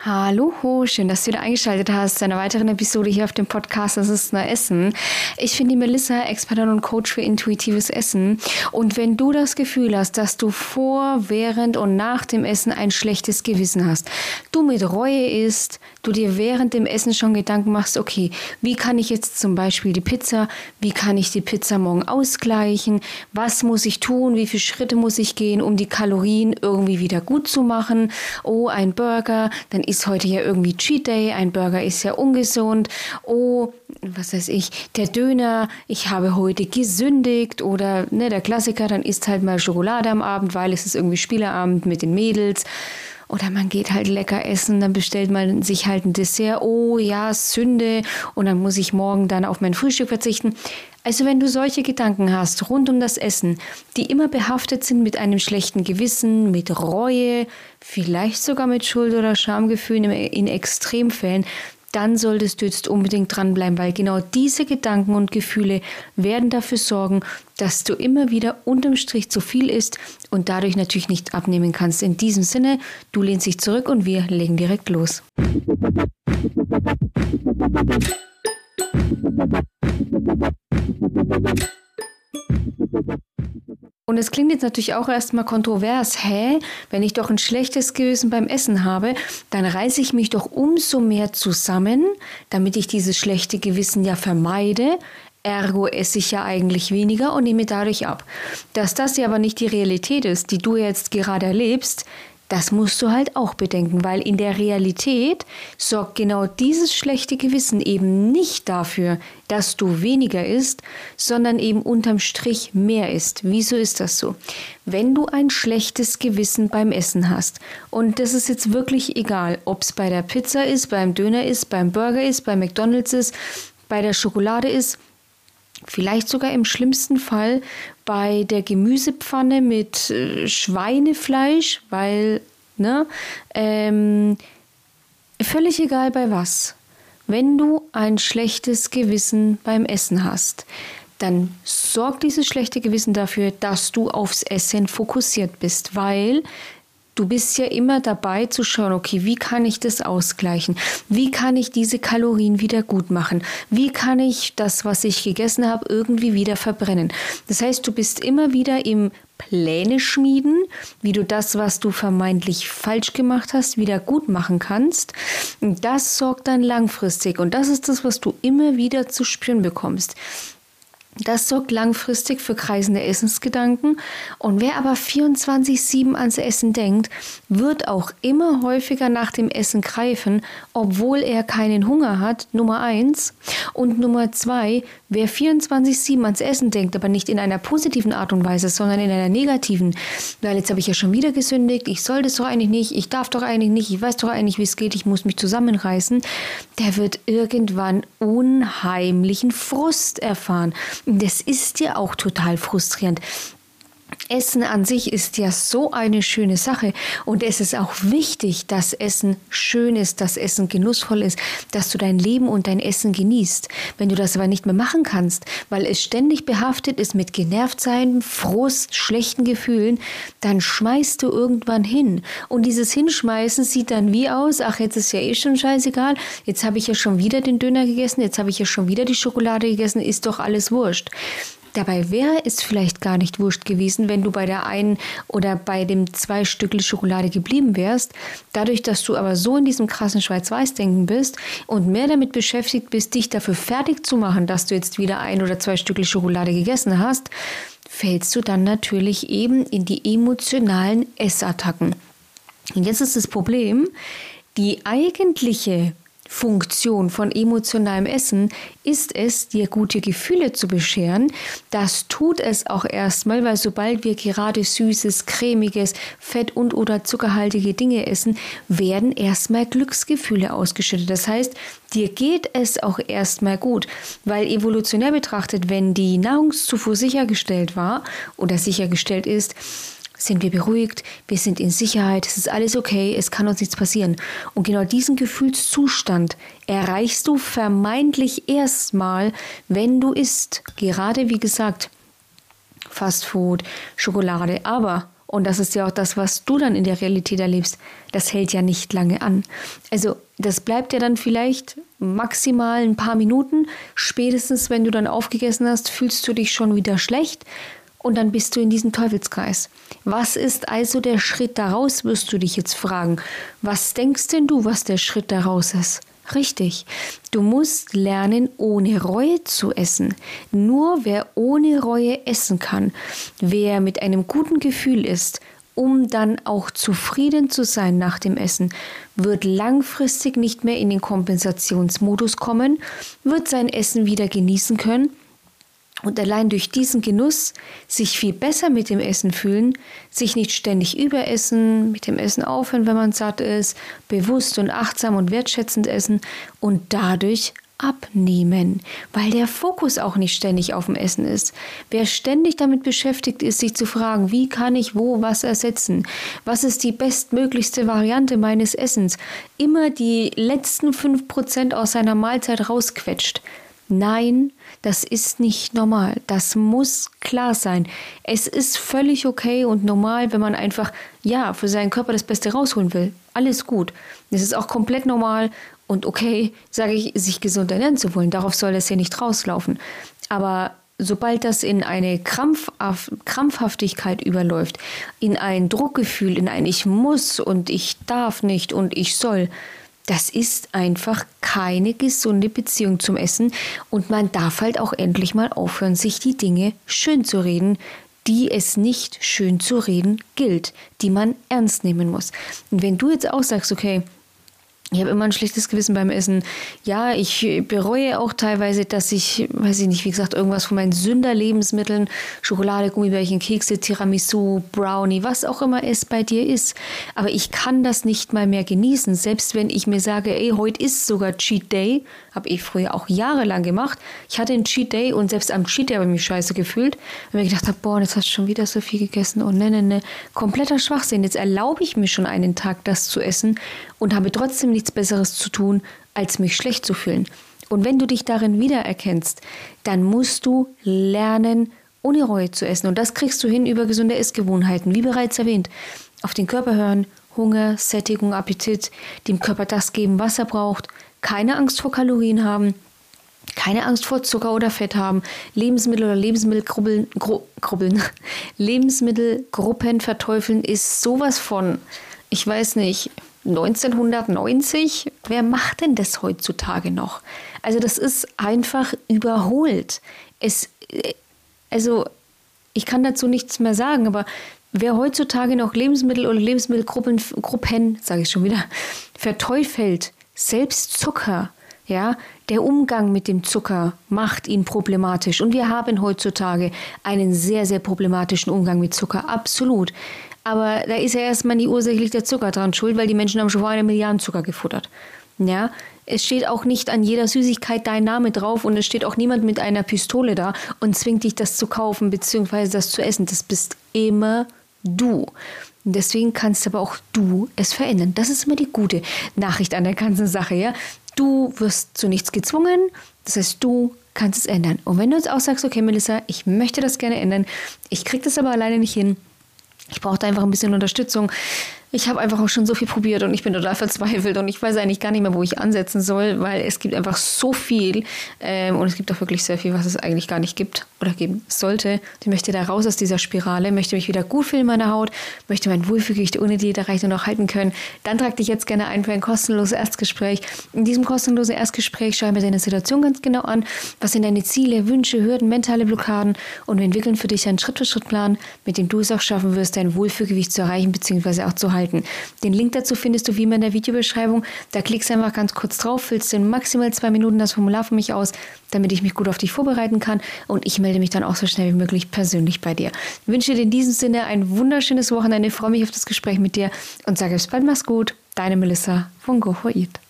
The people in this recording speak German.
Hallo, schön, dass du wieder eingeschaltet hast zu einer weiteren Episode hier auf dem Podcast Das ist nur Essen. Ich bin die Melissa, Expertin und Coach für intuitives Essen. Und wenn du das Gefühl hast, dass du vor, während und nach dem Essen ein schlechtes Gewissen hast, du mit Reue isst, du dir während dem Essen schon Gedanken machst, okay, wie kann ich jetzt zum Beispiel wie kann ich die Pizza morgen ausgleichen, was muss ich tun, wie viele Schritte muss ich gehen, um die Kalorien irgendwie wieder gut zu machen, oh, ein Burger, dann ist heute ja irgendwie Cheat Day, ein Burger ist ja ungesund, oh, was weiß ich, der Döner, ich habe heute gesündigt oder der Klassiker, dann isst halt mal Schokolade am Abend, weil es ist irgendwie Spieleabend mit den Mädels. Oder man geht halt lecker essen, dann bestellt man sich halt ein Dessert, oh ja, Sünde, und dann muss ich morgen dann auf mein Frühstück verzichten. Also wenn du solche Gedanken hast rund um das Essen, die immer behaftet sind mit einem schlechten Gewissen, mit Reue, vielleicht sogar mit Schuld- oder Schamgefühlen in Extremfällen, dann solltest du jetzt unbedingt dranbleiben, weil genau diese Gedanken und Gefühle werden dafür sorgen, dass du immer wieder unterm Strich zu viel isst und dadurch natürlich nicht abnehmen kannst. In diesem Sinne, du lehnst dich zurück und wir legen direkt los. Und es klingt jetzt natürlich auch erstmal kontrovers. Wenn ich doch ein schlechtes Gewissen beim Essen habe, dann reiße ich mich doch umso mehr zusammen, damit ich dieses schlechte Gewissen ja vermeide. Ergo esse ich ja eigentlich weniger und nehme dadurch ab. Dass das ja aber nicht die Realität ist, die du jetzt gerade erlebst, das musst du halt auch bedenken, weil in der Realität sorgt genau dieses schlechte Gewissen eben nicht dafür, dass du weniger isst, sondern eben unterm Strich mehr isst. Wieso ist das so? Wenn du ein schlechtes Gewissen beim Essen hast, und das ist jetzt wirklich egal, ob es bei der Pizza ist, beim Döner ist, beim Burger ist, bei McDonald's ist, bei der Schokolade ist, vielleicht sogar im schlimmsten Fall bei der Gemüsepfanne mit Schweinefleisch, weil, völlig egal bei was. Wenn du ein schlechtes Gewissen beim Essen hast, dann sorgt dieses schlechte Gewissen dafür, dass du aufs Essen fokussiert bist, weil du bist ja immer dabei zu schauen, okay, wie kann ich das ausgleichen? Wie kann ich diese Kalorien wieder gut machen? Wie kann ich das, was ich gegessen habe, irgendwie wieder verbrennen? Das heißt, du bist immer wieder im Pläne schmieden, wie du das, was du vermeintlich falsch gemacht hast, wieder gut machen kannst. Und das sorgt dann langfristig. Und das ist das, was du immer wieder zu spüren bekommst. Das sorgt langfristig für kreisende Essensgedanken, und wer aber 24/7 ans Essen denkt, wird auch immer häufiger nach dem Essen greifen, obwohl er keinen Hunger hat, Nummer 1. Und Nummer 2, wer 24/7 ans Essen denkt, aber nicht in einer positiven Art und Weise, sondern in einer negativen, weil jetzt habe ich ja schon wieder gesündigt, ich soll das doch eigentlich nicht, ich darf doch eigentlich nicht, ich weiß doch eigentlich, wie es geht, ich muss mich zusammenreißen, der wird irgendwann unheimlichen Frust erfahren. Das ist ja auch total frustrierend. Essen an sich ist ja so eine schöne Sache, und es ist auch wichtig, dass Essen schön ist, dass Essen genussvoll ist, dass du dein Leben und dein Essen genießt. Wenn du das aber nicht mehr machen kannst, weil es ständig behaftet ist mit Genervtsein, Frust, schlechten Gefühlen, dann schmeißt du irgendwann hin. Und dieses Hinschmeißen sieht dann wie aus, ach, jetzt ist ja eh schon scheißegal, jetzt habe ich ja schon wieder den Döner gegessen, jetzt habe ich ja schon wieder die Schokolade gegessen, ist doch alles wurscht. Dabei wäre es vielleicht gar nicht wurscht gewesen, wenn du bei der einen oder bei dem 2 Stückchen Schokolade geblieben wärst. Dadurch, dass du aber so in diesem krassen Schwarz-Weiß-Denken bist und mehr damit beschäftigt bist, dich dafür fertig zu machen, dass du jetzt wieder 1 oder 2 Stückchen Schokolade gegessen hast, fällst du dann natürlich eben in die emotionalen Essattacken. Und jetzt ist das Problem, die eigentliche Funktion von emotionalem Essen ist es, dir gute Gefühle zu bescheren. Das tut es auch erstmal, weil sobald wir gerade süßes, cremiges, fett- und oder zuckerhaltige Dinge essen, werden erstmal Glücksgefühle ausgeschüttet. Das heißt, dir geht es auch erstmal gut, weil evolutionär betrachtet, wenn die Nahrungszufuhr sichergestellt war oder sichergestellt ist, sind wir beruhigt, wir sind in Sicherheit, es ist alles okay, es kann uns nichts passieren. Und genau diesen Gefühlszustand erreichst du vermeintlich erstmal, wenn du isst. Gerade wie gesagt, Fastfood, Schokolade. Aber Und das ist ja auch das, was du dann in der Realität erlebst. Das hält ja nicht lange an. Also das bleibt ja dann vielleicht maximal ein paar Minuten. Spätestens, wenn du dann aufgegessen hast, fühlst du dich schon wieder schlecht. Und dann bist du in diesem Teufelskreis. Was ist also der Schritt daraus, wirst du dich jetzt fragen. Was denkst denn du, was der Schritt daraus ist? Richtig, du musst lernen, ohne Reue zu essen. Nur wer ohne Reue essen kann, wer mit einem guten Gefühl isst, um dann auch zufrieden zu sein nach dem Essen, wird langfristig nicht mehr in den Kompensationsmodus kommen, wird sein Essen wieder genießen können und allein durch diesen Genuss sich viel besser mit dem Essen fühlen, sich nicht ständig überessen, mit dem Essen aufhören, wenn man satt ist, bewusst und achtsam und wertschätzend essen und dadurch abnehmen, weil der Fokus auch nicht ständig auf dem Essen ist. Wer ständig damit beschäftigt ist, sich zu fragen, wie kann ich wo was ersetzen? Was ist die bestmöglichste Variante meines Essens? Immer die letzten 5% aus seiner Mahlzeit rausquetscht. Nein, das ist nicht normal. Das muss klar sein. Es ist völlig okay und normal, wenn man einfach, für seinen Körper das Beste rausholen will. Alles gut. Es ist auch komplett normal und okay, sage ich, sich gesund ernähren zu wollen. Darauf soll das ja nicht rauslaufen. Aber sobald das in eine Krampfhaftigkeit überläuft, in ein Druckgefühl, in ein Ich muss und ich darf nicht und ich soll, das ist einfach keine gesunde Beziehung zum Essen und man darf halt auch endlich mal aufhören, sich die Dinge schön zu reden, die es nicht schön zu reden gilt, die man ernst nehmen muss. Und wenn du jetzt auch sagst, okay, ich habe immer ein schlechtes Gewissen beim Essen. Ja, ich bereue auch teilweise, dass ich, weiß ich nicht, wie gesagt, irgendwas von meinen Sünderlebensmitteln, Schokolade, Gummibärchen, Kekse, Tiramisu, Brownie, was auch immer es bei dir ist. Aber ich kann das nicht mal mehr genießen. Selbst wenn ich mir sage, ey, heute ist sogar Cheat Day, habe ich früher auch jahrelang gemacht. Ich hatte einen Cheat Day und selbst am Cheat Day habe ich mich scheiße gefühlt. Weil ich gedacht habe, boah, jetzt hast du schon wieder so viel gegessen. Oh, ne. Kompletter Schwachsinn. Jetzt erlaube ich mir schon einen Tag, das zu essen und habe trotzdem nichts Besseres zu tun, als mich schlecht zu fühlen. Und wenn du dich darin wiedererkennst, dann musst du lernen, ohne Reue zu essen. Und das kriegst du hin über gesunde Essgewohnheiten. Wie bereits erwähnt, auf den Körper hören, Hunger, Sättigung, Appetit, dem Körper das geben, was er braucht, keine Angst vor Kalorien haben, keine Angst vor Zucker oder Fett haben, Lebensmittel oder Lebensmittelgruppen verteufeln ist sowas von, ich weiß nicht, 1990, wer macht denn das heutzutage noch? Also das ist einfach überholt. Also ich kann dazu nichts mehr sagen, aber wer heutzutage noch Lebensmittel oder Lebensmittelgruppen, sage ich schon wieder, verteufelt, selbst Zucker, ja, der Umgang mit dem Zucker macht ihn problematisch. Und wir haben heutzutage einen sehr, sehr problematischen Umgang mit Zucker, absolut. Aber da ist ja erstmal nie ursächlich der Zucker dran schuld, weil die Menschen haben schon vor 1 Milliarde Zucker gefuttert. Ja, es steht auch nicht an jeder Süßigkeit dein Name drauf und es steht auch niemand mit einer Pistole da und zwingt dich, das zu kaufen bzw. das zu essen. Das bist immer du. Und deswegen kannst aber auch du es verändern. Das ist immer die gute Nachricht an der ganzen Sache. Ja? Du wirst zu nichts gezwungen, das heißt, du kannst es ändern. Und wenn du jetzt auch sagst, okay Melissa, ich möchte das gerne ändern, ich kriege das aber alleine nicht hin, ich brauchte einfach ein bisschen Unterstützung. Ich habe einfach auch schon so viel probiert und ich bin total verzweifelt und ich weiß eigentlich gar nicht mehr, wo ich ansetzen soll, weil es gibt einfach so viel und es gibt auch wirklich sehr viel, was es eigentlich gar nicht gibt oder geben sollte. Ich möchte da raus aus dieser Spirale, möchte mich wieder gut fühlen in meiner Haut, möchte mein Wohlfühlgewicht ohne Diät erreichen und auch halten können. Dann trag dich jetzt gerne ein für ein kostenloses Erstgespräch. In diesem kostenlosen Erstgespräch schau mir deine Situation ganz genau an. Was sind deine Ziele, Wünsche, Hürden, mentale Blockaden und wir entwickeln für dich einen Schritt-für-Schritt-Plan, mit dem du es auch schaffen wirst, dein Wohlfühlgewicht zu erreichen bzw. auch zu halten. Den Link dazu findest du wie immer in der Videobeschreibung. Da klickst du einfach ganz kurz drauf, füllst in maximal 2 Minuten das Formular für mich aus, damit ich mich gut auf dich vorbereiten kann und ich melde mich dann auch so schnell wie möglich persönlich bei dir. Ich wünsche dir in diesem Sinne ein wunderschönes Wochenende, freue mich auf das Gespräch mit dir und sage bis bald, mach's gut. Deine Melissa von Go4Eat.